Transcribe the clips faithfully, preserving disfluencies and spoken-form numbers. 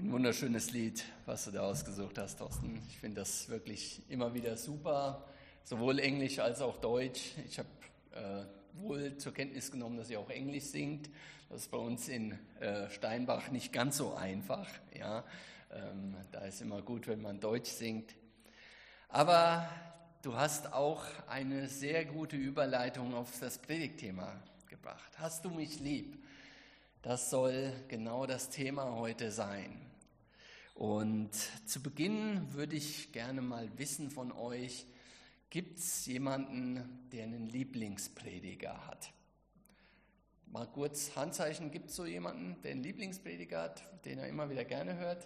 Ein wunderschönes Lied, was du da ausgesucht hast, Thorsten. Ich finde das wirklich immer wieder super, sowohl Englisch als auch Deutsch. Ich habe äh, wohl zur Kenntnis genommen, dass ihr auch Englisch singt. Das ist bei uns in äh, Steinbach nicht ganz so einfach. Ja? Ähm, da ist immer gut, wenn man Deutsch singt. Aber du hast auch eine sehr gute Überleitung auf das Predigtthema gebracht. Hast du mich lieb? Das soll genau das Thema heute sein. Und zu Beginn würde ich gerne mal wissen von euch, gibt es jemanden, der einen Lieblingsprediger hat? Mal kurz Handzeichen, gibt es so jemanden, der einen Lieblingsprediger hat, den er immer wieder gerne hört?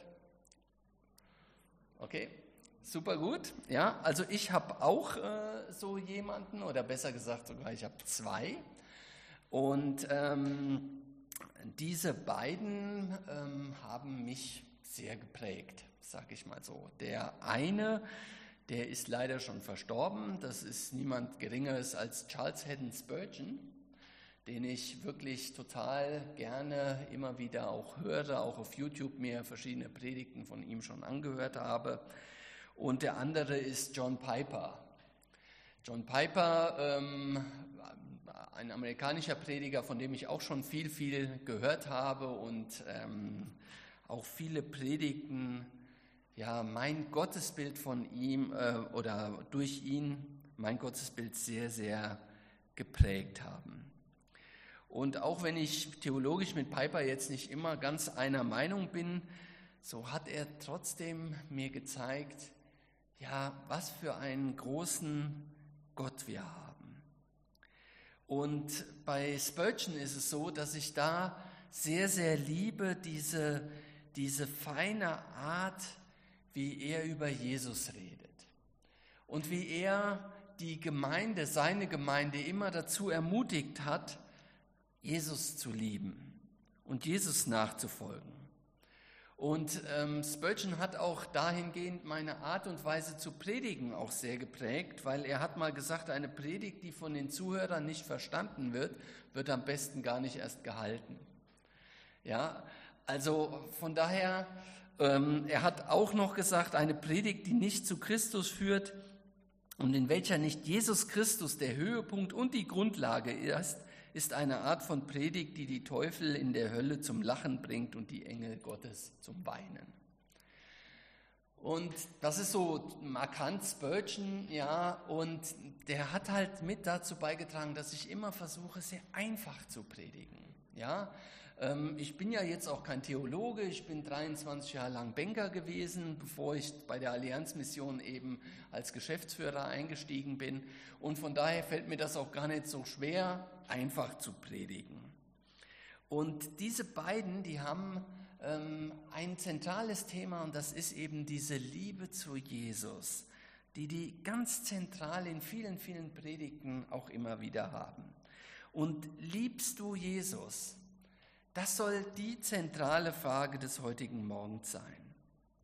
Okay, super gut. Ja, also ich habe auch äh, so jemanden, oder besser gesagt sogar, ich habe zwei. Und ähm, diese beiden ähm, haben mich sehr geprägt, sage ich mal so. Der eine, der ist leider schon verstorben, das ist niemand Geringeres als Charles Haddon Spurgeon, den ich wirklich total gerne immer wieder auch höre, auch auf YouTube mir verschiedene Predigten von ihm schon angehört habe. Und der andere ist John Piper. John Piper, ähm, ein amerikanischer Prediger, von dem ich auch schon viel, viel gehört habe und ähm, auch viele Predigten, ja, mein Gottesbild von ihm äh, oder durch ihn, mein Gottesbild sehr, sehr geprägt haben. Und auch wenn ich theologisch mit Piper jetzt nicht immer ganz einer Meinung bin, so hat er trotzdem mir gezeigt, ja, was für einen großen Gott wir haben. Und bei Spurgeon ist es so, dass ich da sehr, sehr liebe, diese, diese feine Art, wie er über Jesus redet. Und wie er die Gemeinde, seine Gemeinde immer dazu ermutigt hat, Jesus zu lieben und Jesus nachzufolgen. Und ähm, Spurgeon hat auch dahingehend meine Art und Weise zu predigen auch sehr geprägt, weil er hat mal gesagt, eine Predigt, die von den Zuhörern nicht verstanden wird, wird am besten gar nicht erst gehalten. Ja, also von daher, ähm, er hat auch noch gesagt, eine Predigt, die nicht zu Christus führt und in welcher nicht Jesus Christus der Höhepunkt und die Grundlage ist, ist eine Art von Predigt, die die Teufel in der Hölle zum Lachen bringt und die Engel Gottes zum Weinen. Und das ist so markant Spurgeon, ja, und der hat halt mit dazu beigetragen, dass ich immer versuche, sehr einfach zu predigen, ja. Ich bin ja jetzt auch kein Theologe, ich bin dreiundzwanzig Jahre lang Banker gewesen, bevor ich bei der Allianzmission eben als Geschäftsführer eingestiegen bin. Und von daher fällt mir das auch gar nicht so schwer, einfach zu predigen. Und diese beiden, die haben ähm, ein zentrales Thema und das ist eben diese Liebe zu Jesus, die die ganz zentral in vielen, vielen Predigten auch immer wieder haben. Und liebst du Jesus? Das soll die zentrale Frage des heutigen Morgens sein.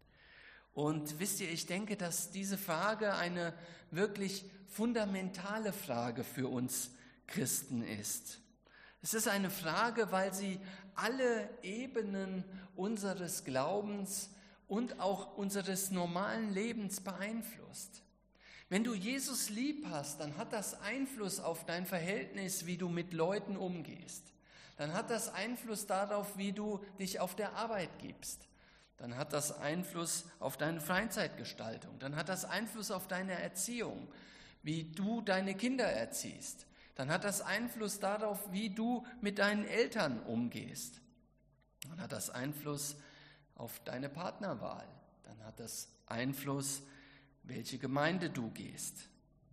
Und wisst ihr, ich denke, dass diese Frage eine wirklich fundamentale Frage für uns Christen ist. Es ist eine Frage, weil sie alle Ebenen unseres Glaubens und auch unseres normalen Lebens beeinflusst. Wenn du Jesus lieb hast, dann hat das Einfluss auf dein Verhältnis, wie du mit Leuten umgehst. Dann hat das Einfluss darauf, wie du dich auf der Arbeit gibst. Dann hat das Einfluss auf deine Freizeitgestaltung. Dann hat das Einfluss auf deine Erziehung, wie du deine Kinder erziehst. Dann hat das Einfluss darauf, wie du mit deinen Eltern umgehst. Dann hat das Einfluss auf deine Partnerwahl. Dann hat das Einfluss, welche Gemeinde du gehst.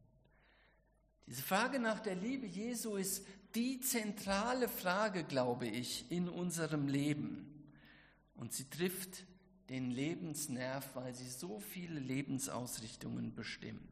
Diese Frage nach der Liebe Jesu ist die zentrale Frage, glaube ich, in unserem Leben. Und sie trifft den Lebensnerv, weil sie so viele Lebensausrichtungen bestimmt.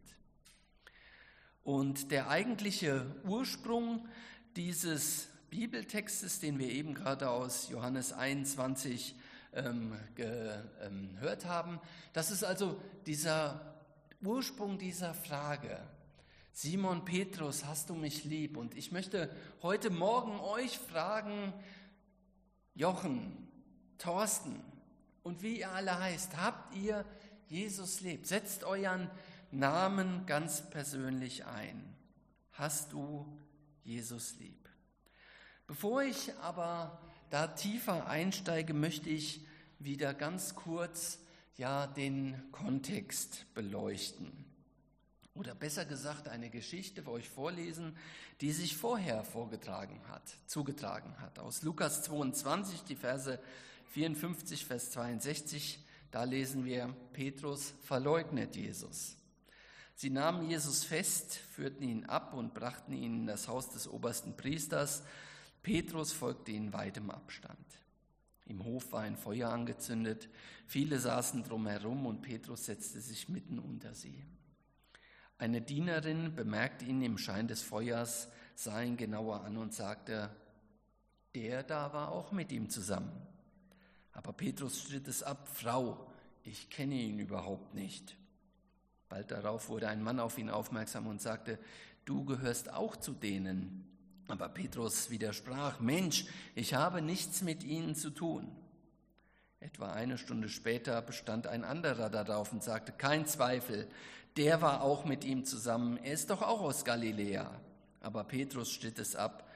Und der eigentliche Ursprung dieses Bibeltextes, den wir eben gerade aus Johannes einundzwanzig ähm, gehört haben, das ist also dieser Ursprung dieser Frage. Simon Petrus, hast du mich lieb? Und ich möchte heute Morgen euch fragen, Jochen, Thorsten und wie ihr alle heißt, habt ihr Jesus lieb. Setzt euren Namen ganz persönlich ein. Hast du Jesus lieb? Bevor ich aber da tiefer einsteige, möchte ich wieder ganz kurz ja, den Kontext beleuchten. Oder besser gesagt, eine Geschichte für euch vorlesen, die sich vorher vorgetragen hat, zugetragen hat. Aus Lukas zweiundzwanzig, die Verse vierundfünfzig, Vers zweiundsechzig, da lesen wir, Petrus verleugnet Jesus. Sie nahmen Jesus fest, führten ihn ab und brachten ihn in das Haus des obersten Priesters. Petrus folgte in weitem Abstand. Im Hof war ein Feuer angezündet, viele saßen drumherum und Petrus setzte sich mitten unter sie. Eine Dienerin bemerkte ihn im Schein des Feuers, sah ihn genauer an und sagte, der da war auch mit ihm zusammen. Aber Petrus stritt es ab, Frau, ich kenne ihn überhaupt nicht. Bald darauf wurde ein Mann auf ihn aufmerksam und sagte, du gehörst auch zu denen. Aber Petrus widersprach, Mensch, ich habe nichts mit ihnen zu tun. Etwa eine Stunde später bestand ein anderer darauf und sagte, kein Zweifel, der war auch mit ihm zusammen, er ist doch auch aus Galiläa. Aber Petrus stritt es ab.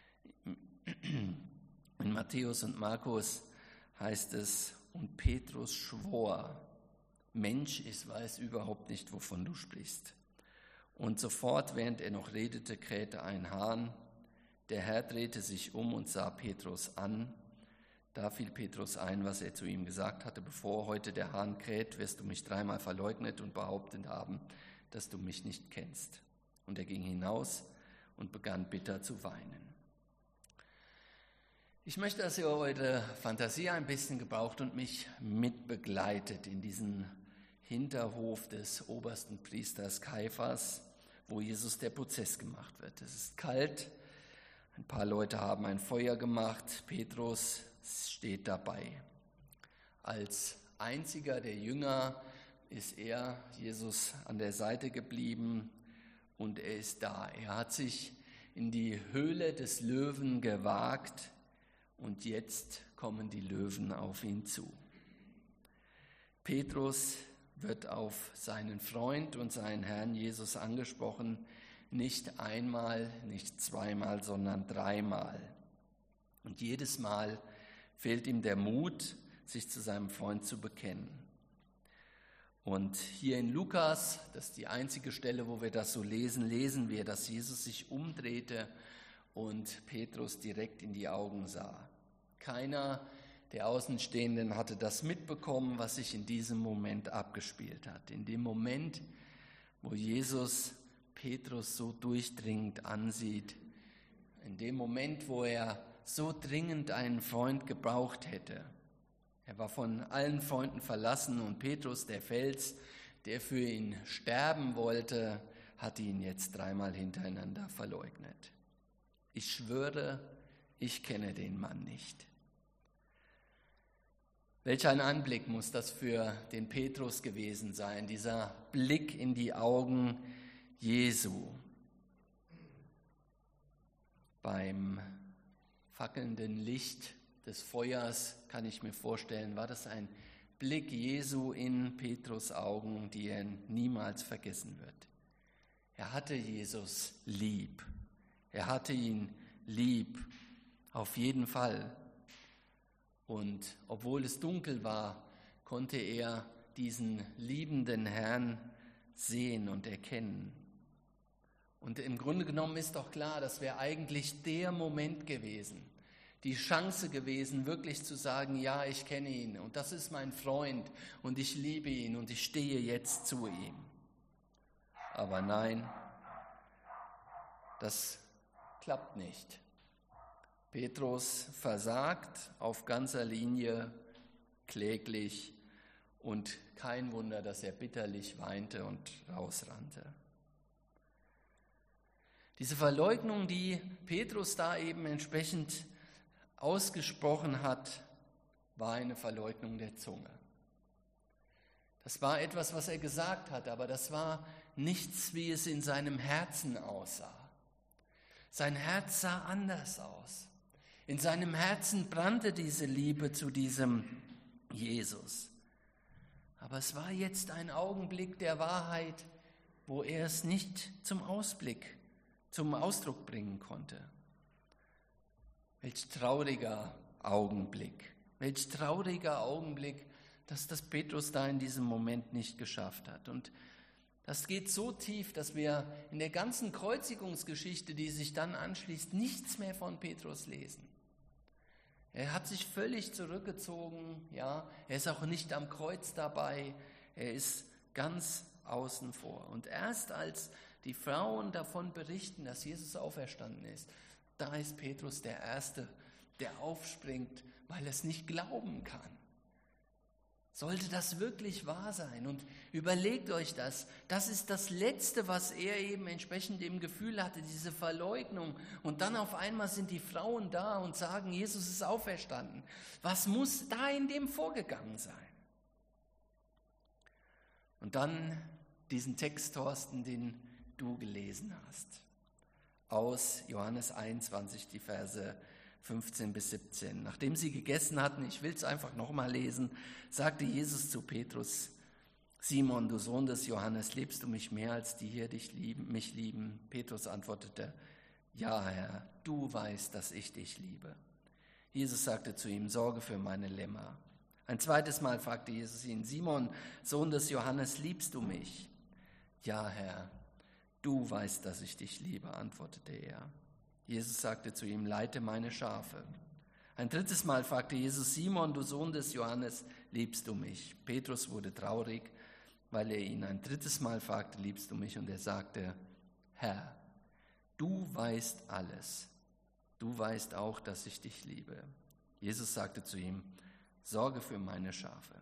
In Matthäus und Markus heißt es, und Petrus schwor, Mensch, ich weiß überhaupt nicht, wovon du sprichst. Und sofort, während er noch redete, krähte ein Hahn. Der Herr drehte sich um und sah Petrus an. Da fiel Petrus ein, was er zu ihm gesagt hatte, bevor heute der Hahn kräht, wirst du mich dreimal verleugnet und behauptet haben, dass du mich nicht kennst. Und er ging hinaus und begann bitter zu weinen. Ich möchte, dass ihr eure Fantasie ein bisschen gebraucht und mich mitbegleitet in diesen Hinterhof des obersten Priesters Kaiphas, wo Jesus der Prozess gemacht wird. Es ist kalt, ein paar Leute haben ein Feuer gemacht, Petrus steht dabei. Als einziger der Jünger ist er, Jesus, an der Seite geblieben und er ist da. Er hat sich in die Höhle des Löwen gewagt und jetzt kommen die Löwen auf ihn zu. Petrus wird auf seinen Freund und seinen Herrn Jesus angesprochen, nicht einmal, nicht zweimal, sondern dreimal. Und jedes Mal fehlt ihm der Mut, sich zu seinem Freund zu bekennen. Und hier in Lukas, das ist die einzige Stelle, wo wir das so lesen, lesen wir, dass Jesus sich umdrehte und Petrus direkt in die Augen sah. Keiner der Außenstehenden hatte das mitbekommen, was sich in diesem Moment abgespielt hat. In dem Moment, wo Jesus Petrus so durchdringend ansieht, in dem Moment, wo er so dringend einen Freund gebraucht hätte. Er war von allen Freunden verlassen und Petrus, der Fels, der für ihn sterben wollte, hat ihn jetzt dreimal hintereinander verleugnet. Ich schwöre, ich kenne den Mann nicht. Welch ein Anblick muss das für den Petrus gewesen sein, dieser Blick in die Augen Jesu. Beim fackelnden Licht des Feuers kann ich mir vorstellen, war das ein Blick Jesu in Petrus Augen, die er niemals vergessen wird. Er hatte Jesus lieb. Er hatte ihn lieb, auf jeden Fall. Und obwohl es dunkel war, konnte er diesen liebenden Herrn sehen und erkennen. Und im Grunde genommen ist doch klar, das wäre eigentlich der Moment gewesen, die Chance gewesen, wirklich zu sagen, ja, ich kenne ihn und das ist mein Freund und ich liebe ihn und ich stehe jetzt zu ihm. Aber nein, das klappt nicht. Petrus versagt auf ganzer Linie, kläglich, und kein Wunder, dass er bitterlich weinte und rausrannte. Diese Verleugnung, die Petrus da eben entsprechend ausgesprochen hat, war eine Verleugnung der Zunge. Das war etwas, was er gesagt hat, aber das war nichts, wie es in seinem Herzen aussah. Sein Herz sah anders aus. In seinem Herzen brannte diese Liebe zu diesem Jesus. Aber es war jetzt ein Augenblick der Wahrheit, wo er es nicht zum Ausblick, zum Ausdruck bringen konnte. Welch trauriger Augenblick, welch trauriger Augenblick, dass das Petrus da in diesem Moment nicht geschafft hat. Und das geht so tief, dass wir in der ganzen Kreuzigungsgeschichte, die sich dann anschließt, nichts mehr von Petrus lesen. Er hat sich völlig zurückgezogen, ja, er ist auch nicht am Kreuz dabei, er ist ganz außen vor. Und erst als die Frauen davon berichten, dass Jesus auferstanden ist, da ist Petrus der Erste, der aufspringt, weil er es nicht glauben kann. Sollte das wirklich wahr sein? Und überlegt euch das. Das ist das Letzte, was er eben entsprechend im Gefühl hatte, diese Verleugnung. Und dann auf einmal sind die Frauen da und sagen, Jesus ist auferstanden. Was muss da in dem vorgegangen sein? Und dann diesen Text, Thorsten, den du gelesen hast. Aus Johannes einundzwanzig, die Verse fünfzehn bis siebzehn. Nachdem sie gegessen hatten, ich will es einfach nochmal lesen, sagte Jesus zu Petrus, Simon, du Sohn des Johannes, liebst du mich mehr, als die hier dich lieben, mich lieben? Petrus antwortete, ja, Herr, du weißt, dass ich dich liebe. Jesus sagte zu ihm, sorge für meine Lämmer. Ein zweites Mal fragte Jesus ihn, Simon, Sohn des Johannes, liebst du mich? Ja, Herr, du weißt, dass ich dich liebe, antwortete er. Jesus sagte zu ihm, leite meine Schafe. Ein drittes Mal fragte Jesus, Simon, du Sohn des Johannes, liebst du mich? Petrus wurde traurig, weil er ihn ein drittes Mal fragte, liebst du mich? Und er sagte, Herr, du weißt alles. Du weißt auch, dass ich dich liebe. Jesus sagte zu ihm, sorge für meine Schafe.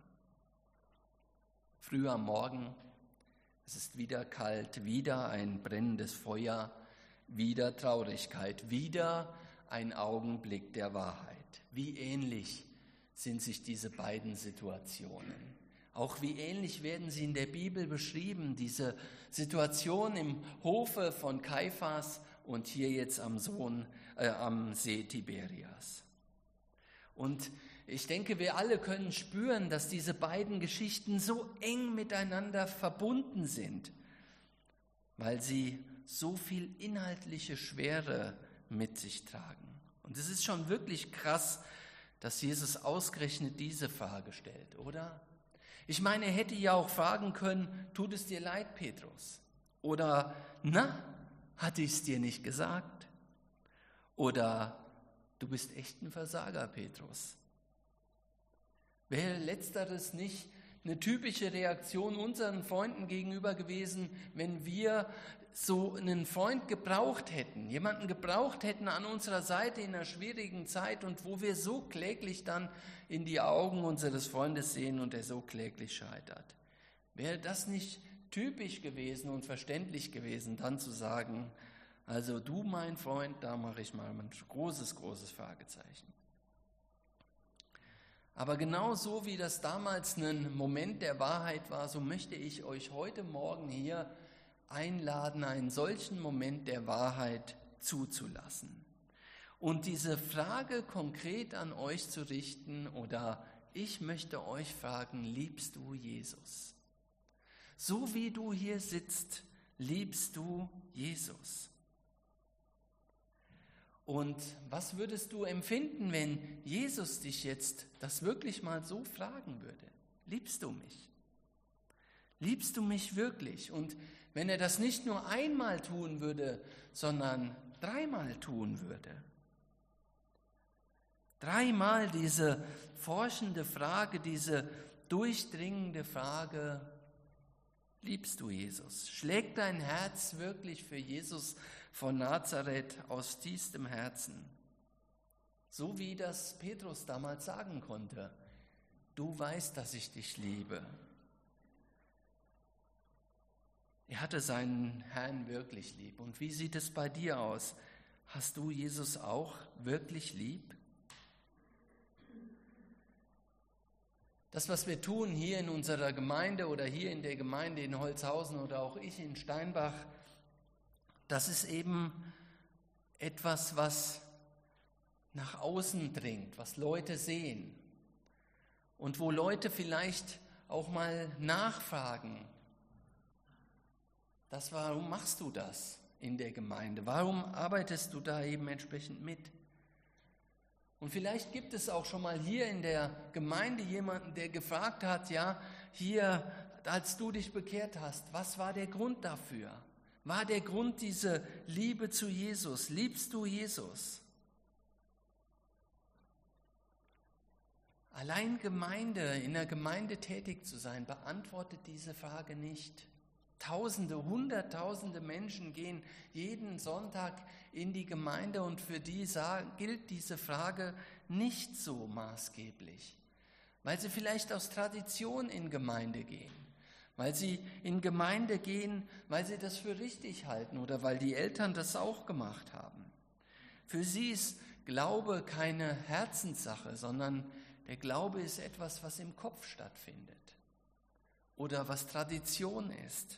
Früh am Morgen, es ist wieder kalt, wieder ein brennendes Feuer, wieder Traurigkeit, wieder ein Augenblick der Wahrheit. Wie ähnlich sind sich diese beiden Situationen. Auch wie ähnlich werden sie in der Bibel beschrieben, diese Situation im Hofe von Kaiphas und hier jetzt am, Sohn, äh, am See Tiberias. Und ich denke, wir alle können spüren, dass diese beiden Geschichten so eng miteinander verbunden sind, weil sie so viel inhaltliche Schwere mit sich tragen. Und es ist schon wirklich krass, dass Jesus ausgerechnet diese Frage stellt, oder? Ich meine, er hätte ja auch fragen können, tut es dir leid, Petrus? Oder, na, hatte ich es dir nicht gesagt? Oder, du bist echt ein Versager, Petrus. Wäre letzteres nicht eine typische Reaktion unseren Freunden gegenüber gewesen, wenn wir so einen Freund gebraucht hätten, jemanden gebraucht hätten an unserer Seite in einer schwierigen Zeit und wo wir so kläglich dann in die Augen unseres Freundes sehen und er so kläglich scheitert. Wäre das nicht typisch gewesen und verständlich gewesen, dann zu sagen, also du, mein Freund, da mache ich mal ein großes, großes Fragezeichen. Aber genauso wie das damals ein Moment der Wahrheit war, so möchte ich euch heute Morgen hier einladen, einen solchen Moment der Wahrheit zuzulassen. Und diese Frage konkret an euch zu richten oder ich möchte euch fragen, liebst du Jesus? So wie du hier sitzt, liebst du Jesus? Und was würdest du empfinden, wenn Jesus dich jetzt das wirklich mal so fragen würde? Liebst du mich? Liebst du mich wirklich? Und wenn er das nicht nur einmal tun würde, sondern dreimal tun würde. Dreimal diese forschende Frage, diese durchdringende Frage, liebst du Jesus? Schlägt dein Herz wirklich für Jesus von Nazareth aus tiefstem Herzen? So wie das Petrus damals sagen konnte, du weißt, dass ich dich liebe. Er hatte seinen Herrn wirklich lieb. Und wie sieht es bei dir aus? Hast du Jesus auch wirklich lieb? Das, was wir tun hier in unserer Gemeinde oder hier in der Gemeinde in Holzhausen oder auch ich in Steinbach, das ist eben etwas, was nach außen dringt, was Leute sehen. und wo Leute vielleicht auch mal nachfragen, das, warum machst du das in der Gemeinde? Warum arbeitest du da eben entsprechend mit? Und vielleicht gibt es auch schon mal hier in der Gemeinde jemanden, der gefragt hat, ja, hier, als du dich bekehrt hast, was war der Grund dafür? War der Grund diese Liebe zu Jesus? Liebst du Jesus? Allein Gemeinde, in der Gemeinde tätig zu sein, beantwortet diese Frage nicht. Tausende, Hunderttausende Menschen gehen jeden Sonntag in die Gemeinde und für die gilt diese Frage nicht so maßgeblich, weil sie vielleicht aus Tradition in Gemeinde gehen, weil sie in Gemeinde gehen, weil sie das für richtig halten oder weil die Eltern das auch gemacht haben. Für sie ist Glaube keine Herzenssache, sondern der Glaube ist etwas, was im Kopf stattfindet oder was Tradition ist.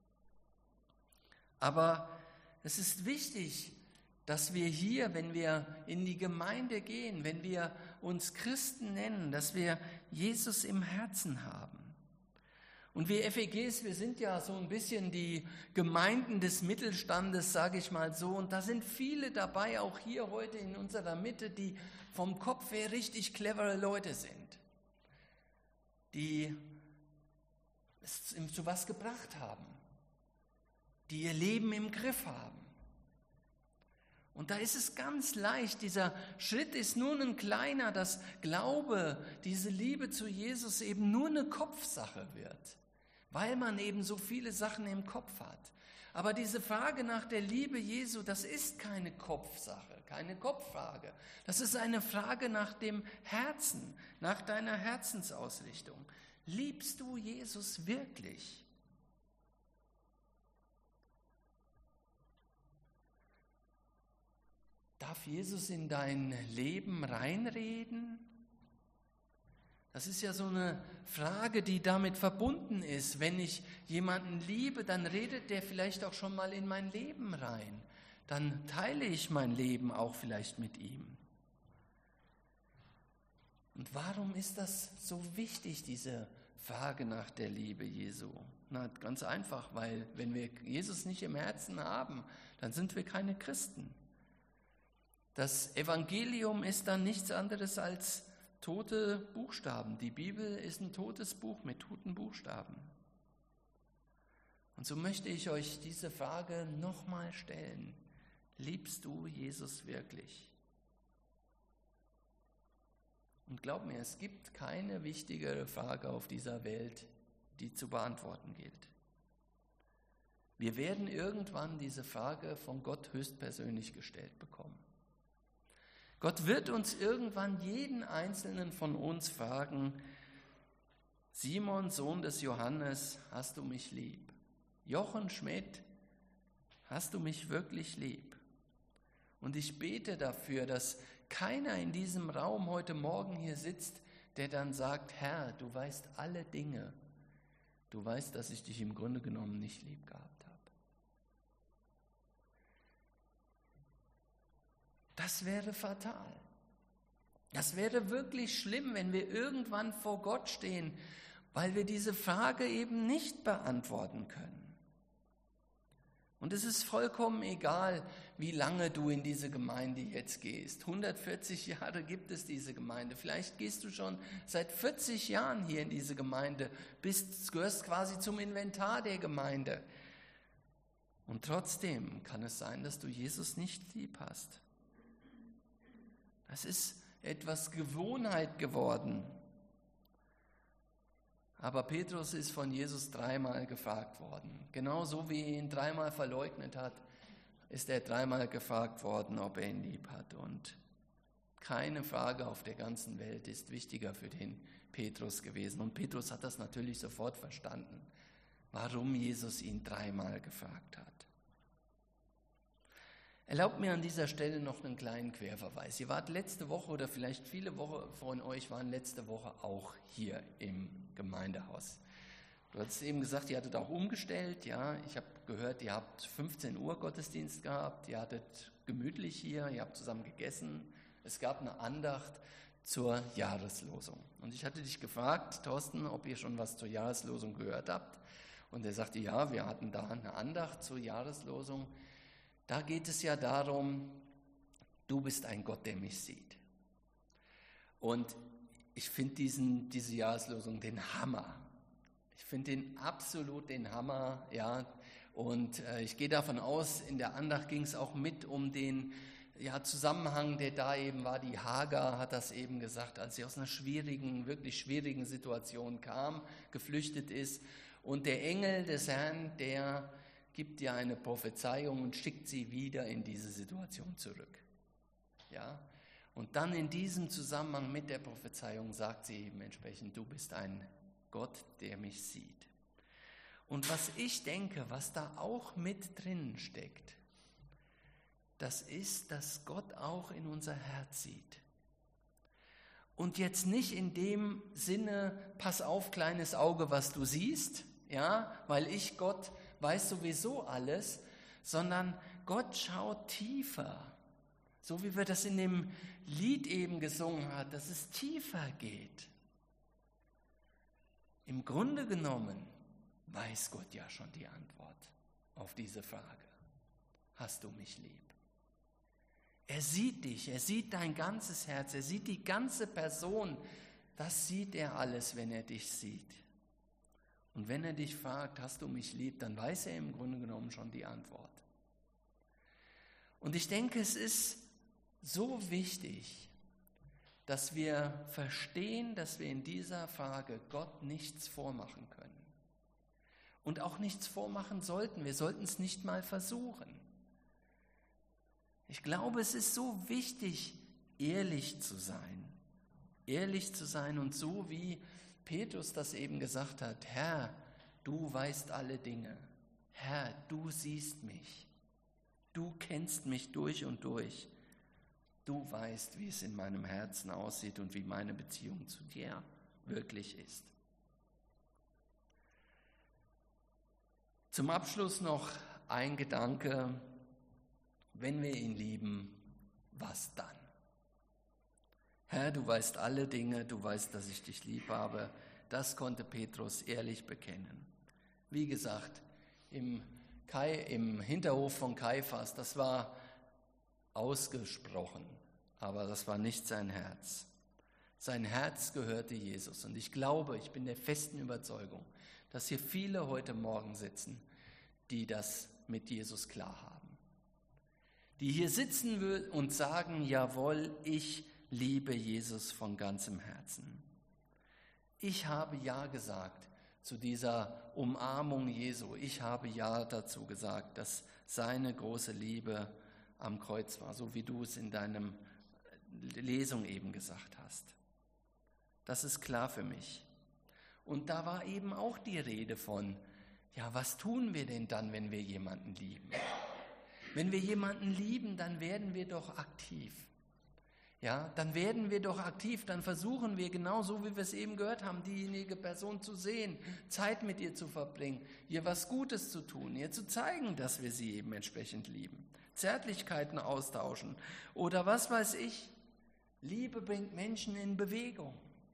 Aber es ist wichtig, dass wir hier, wenn wir in die Gemeinde gehen, wenn wir uns Christen nennen, dass wir Jesus im Herzen haben. Und wir F E Gs, wir sind ja so ein bisschen die Gemeinden des Mittelstandes, sage ich mal so. Und da sind viele dabei, auch hier heute in unserer Mitte, die vom Kopf her richtig clevere Leute sind, die es zu was gebracht haben, die ihr Leben im Griff haben. Und da ist es ganz leicht, dieser Schritt ist nur ein kleiner, dass Glaube, diese Liebe zu Jesus eben nur eine Kopfsache wird, weil man eben so viele Sachen im Kopf hat. Aber diese Frage nach der Liebe Jesu, das ist keine Kopfsache, keine Kopffrage. Das ist eine Frage nach dem Herzen, nach deiner Herzensausrichtung. Liebst du Jesus wirklich? Darf Jesus in dein Leben reinreden? Das ist ja so eine Frage, die damit verbunden ist. Wenn ich jemanden liebe, dann redet der vielleicht auch schon mal in mein Leben rein. Dann teile ich mein Leben auch vielleicht mit ihm. Und warum ist das so wichtig, diese Frage nach der Liebe Jesu? Na, ganz einfach, weil wenn wir Jesus nicht im Herzen haben, dann sind wir keine Christen. Das Evangelium ist dann nichts anderes als tote Buchstaben. Die Bibel ist ein totes Buch mit toten Buchstaben. Und so möchte ich euch diese Frage nochmal stellen. Liebst du Jesus wirklich? Und glaub mir, es gibt keine wichtigere Frage auf dieser Welt, die zu beantworten gilt. Wir werden irgendwann diese Frage von Gott höchstpersönlich gestellt bekommen. Gott wird uns irgendwann jeden einzelnen von uns fragen, Simon, Sohn des Johannes, hast du mich lieb? Jochen Schmidt, hast du mich wirklich lieb? Und ich bete dafür, dass keiner in diesem Raum heute Morgen hier sitzt, der dann sagt, Herr, du weißt alle Dinge. Du weißt, dass ich dich im Grunde genommen nicht lieb gehabt habe. Das wäre fatal. Das wäre wirklich schlimm, wenn wir irgendwann vor Gott stehen, weil wir diese Frage eben nicht beantworten können. Und es ist vollkommen egal, wie lange du in diese Gemeinde jetzt gehst. hundertvierzig Jahre gibt es diese Gemeinde. Vielleicht gehst du schon seit vierzig Jahren hier in diese Gemeinde, bist, gehörst quasi zum Inventar der Gemeinde. Und trotzdem kann es sein, dass du Jesus nicht lieb hast. Das ist etwas Gewohnheit geworden. Aber Petrus ist von Jesus dreimal gefragt worden. Genauso wie er ihn dreimal verleugnet hat, ist er dreimal gefragt worden, ob er ihn lieb hat. Und keine Frage auf der ganzen Welt ist wichtiger für den Petrus gewesen. Und Petrus hat das natürlich sofort verstanden, warum Jesus ihn dreimal gefragt hat. Erlaubt mir an dieser Stelle noch einen kleinen Querverweis. Ihr wart letzte Woche oder vielleicht viele Woche von euch waren letzte Woche auch hier im Gemeindehaus. Du hast eben gesagt, ihr hattet auch umgestellt. Ja, ich habe gehört, ihr habt fünfzehn Uhr Gottesdienst gehabt. Ihr hattet gemütlich hier, ihr habt zusammen gegessen. Es gab eine Andacht. zur Jahreslosung. Und ich hatte dich gefragt, Thorsten, ob ihr schon was zur Jahreslosung gehört habt. Und er sagte, ja, wir hatten da eine Andacht zur Jahreslosung. Da geht es ja darum, du bist ein Gott, der mich sieht. Und ich finde diesen diese Jahreslosung den Hammer. Ich finde den absolut den Hammer, ja. Und äh, ich gehe davon aus, in der Andacht ging es auch mit um den ja, Zusammenhang, der da eben war. Die Hagar hat das eben gesagt, als sie aus einer schwierigen, wirklich schwierigen Situation kam, geflüchtet ist. Und der Engel des Herrn, der gibt ihr eine Prophezeiung und schickt sie wieder in diese Situation zurück. Ja? Und dann in diesem Zusammenhang mit der Prophezeiung sagt sie eben entsprechend, du bist ein Gott, der mich sieht. Und was ich denke, was da auch mit drin steckt, das ist, dass Gott auch in unser Herz sieht. Und jetzt nicht in dem Sinne, pass auf, kleines Auge, was du siehst, ja, weil ich, Gott, weiß sowieso alles, sondern Gott schaut tiefer. So wie wir das in dem Lied eben gesungen haben, dass es tiefer geht. Im Grunde genommen weiß Gott ja schon die Antwort auf diese Frage. Hast du mich lieb? Er sieht dich, er sieht dein ganzes Herz, er sieht die ganze Person. Das sieht er alles, wenn er dich sieht. Und wenn er dich fragt, hast du mich lieb, dann weiß er im Grunde genommen schon die Antwort. Und ich denke, es ist so wichtig, dass wir verstehen, dass wir in dieser Frage Gott nichts vormachen können. Und auch nichts vormachen sollten. Wir sollten es nicht mal versuchen. Ich glaube, es ist so wichtig, ehrlich zu sein. Ehrlich zu sein und so wie Petrus das eben gesagt hat, Herr, du weißt alle Dinge. Herr, du siehst mich. Du kennst mich durch und durch. Du weißt, wie es in meinem Herzen aussieht und wie meine Beziehung zu dir wirklich ist. Zum Abschluss noch ein Gedanke. Wenn wir ihn lieben, was dann? Herr, du weißt alle Dinge, du weißt, dass ich dich lieb habe. Das konnte Petrus ehrlich bekennen. Wie gesagt, im, Kai, im Hinterhof von Kaiphas, das war ausgesprochen, aber das war nicht sein Herz. Sein Herz gehörte Jesus. Und ich glaube, ich bin der festen Überzeugung, dass hier viele heute Morgen sitzen, die das mit Jesus klar haben. Die hier sitzen und sagen, jawohl, ich liebe Jesus von ganzem Herzen. Ich habe Ja gesagt zu dieser Umarmung Jesu. Ich habe Ja dazu gesagt, dass seine große Liebe am Kreuz war, so wie du es in deiner Lesung eben gesagt hast. Das ist klar für mich. Und da war eben auch die Rede von, ja, was tun wir denn dann, wenn wir jemanden lieben? Wenn wir jemanden lieben, dann werden wir doch aktiv. Ja, dann werden wir doch aktiv, dann versuchen wir genauso, wie wir es eben gehört haben, diejenige Person zu sehen, Zeit mit ihr zu verbringen, ihr was Gutes zu tun, ihr zu zeigen, dass wir sie eben entsprechend lieben, Zärtlichkeiten austauschen oder was weiß ich. Liebe bringt Menschen in Bewegung.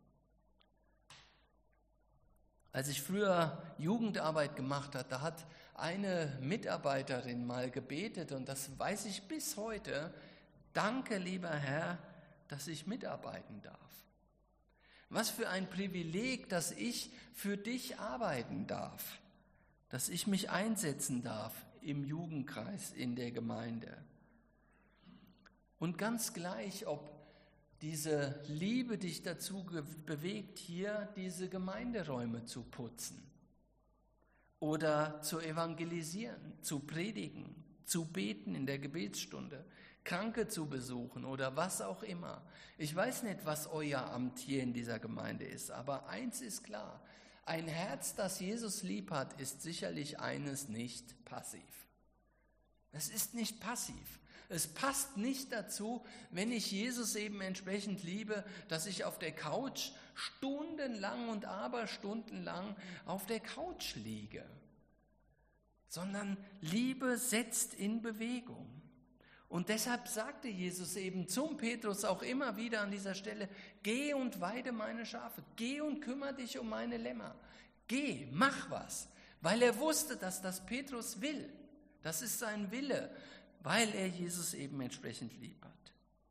Als ich früher Jugendarbeit gemacht habe, da hat eine Mitarbeiterin mal gebetet und das weiß ich bis heute. Danke, lieber Herr, dass ich mitarbeiten darf. Was für ein Privileg, dass ich für dich arbeiten darf, dass ich mich einsetzen darf im Jugendkreis, in der Gemeinde. Und ganz gleich, ob diese Liebe dich dazu bewegt, hier diese Gemeinderäume zu putzen oder zu evangelisieren, zu predigen, zu beten in der Gebetsstunde, Kranke zu besuchen oder was auch immer. Ich weiß nicht, was euer Amt hier in dieser Gemeinde ist, aber eins ist klar, ein Herz, das Jesus lieb hat, ist sicherlich eines nicht passiv. Es ist nicht passiv. Es passt nicht dazu, wenn ich Jesus eben entsprechend liebe, dass ich auf der Couch stundenlang und aberstundenlang auf der Couch liege, sondern Liebe setzt in Bewegung. Und deshalb sagte Jesus eben zum Petrus auch immer wieder an dieser Stelle, geh und weide meine Schafe, geh und kümmere dich um meine Lämmer, geh, mach was, weil er wusste, dass das Petrus will. Das ist sein Wille, weil er Jesus eben entsprechend lieb hat.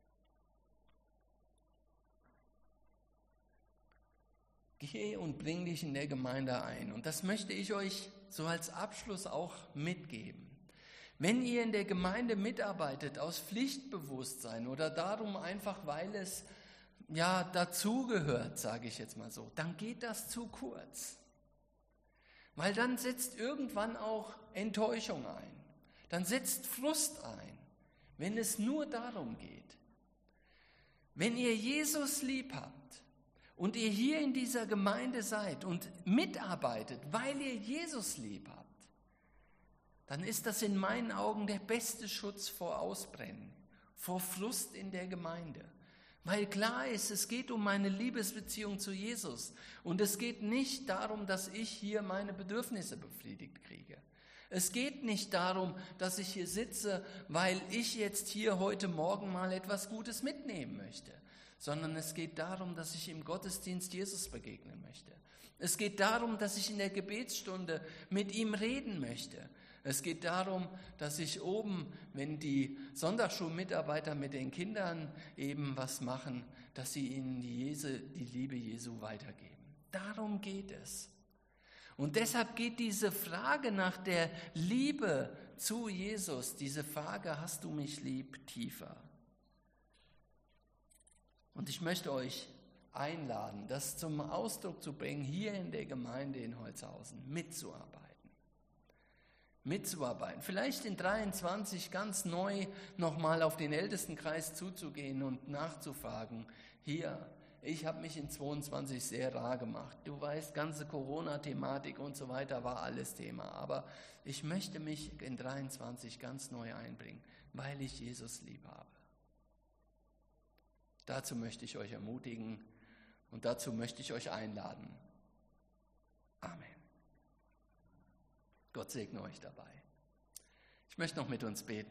Geh und bring dich in der Gemeinde ein. Und das möchte ich euch so als Abschluss auch mitgeben. Wenn ihr in der Gemeinde mitarbeitet aus Pflichtbewusstsein oder darum einfach, weil es ja dazugehört, sage ich jetzt mal so, dann geht das zu kurz. Weil dann setzt irgendwann auch Enttäuschung ein. Dann setzt Frust ein, wenn es nur darum geht. Wenn ihr Jesus lieb habt und ihr hier in dieser Gemeinde seid und mitarbeitet, weil ihr Jesus lieb habt, dann ist das in meinen Augen der beste Schutz vor Ausbrennen, vor Frust in der Gemeinde. Weil klar ist, es geht um meine Liebesbeziehung zu Jesus und es geht nicht darum, dass ich hier meine Bedürfnisse befriedigt kriege. Es geht nicht darum, dass ich hier sitze, weil ich jetzt hier heute Morgen mal etwas Gutes mitnehmen möchte, sondern es geht darum, dass ich im Gottesdienst Jesus begegnen möchte. Es geht darum, dass ich in der Gebetsstunde mit ihm reden möchte. Es geht darum, dass ich oben, wenn die Sonntagsschulmitarbeiter mit den Kindern eben was machen, dass sie ihnen die, Jesu, die Liebe Jesu weitergeben. Darum geht es. Und deshalb geht diese Frage nach der Liebe zu Jesus, diese Frage, hast du mich lieb, tiefer. Und ich möchte euch einladen, das zum Ausdruck zu bringen, hier in der Gemeinde in Holzhausen mitzuarbeiten. mitzuarbeiten. Vielleicht in dreiundzwanzig ganz neu nochmal auf den Ältestenkreis zuzugehen und nachzufragen, hier, ich habe mich in zweiundzwanzig sehr rar gemacht. Du weißt, ganze Corona-Thematik und so weiter war alles Thema. Aber ich möchte mich in dreiundzwanzig ganz neu einbringen, weil ich Jesus lieb habe. Dazu möchte ich euch ermutigen und dazu möchte ich euch einladen. Amen. Gott segne euch dabei. Ich möchte noch mit uns beten.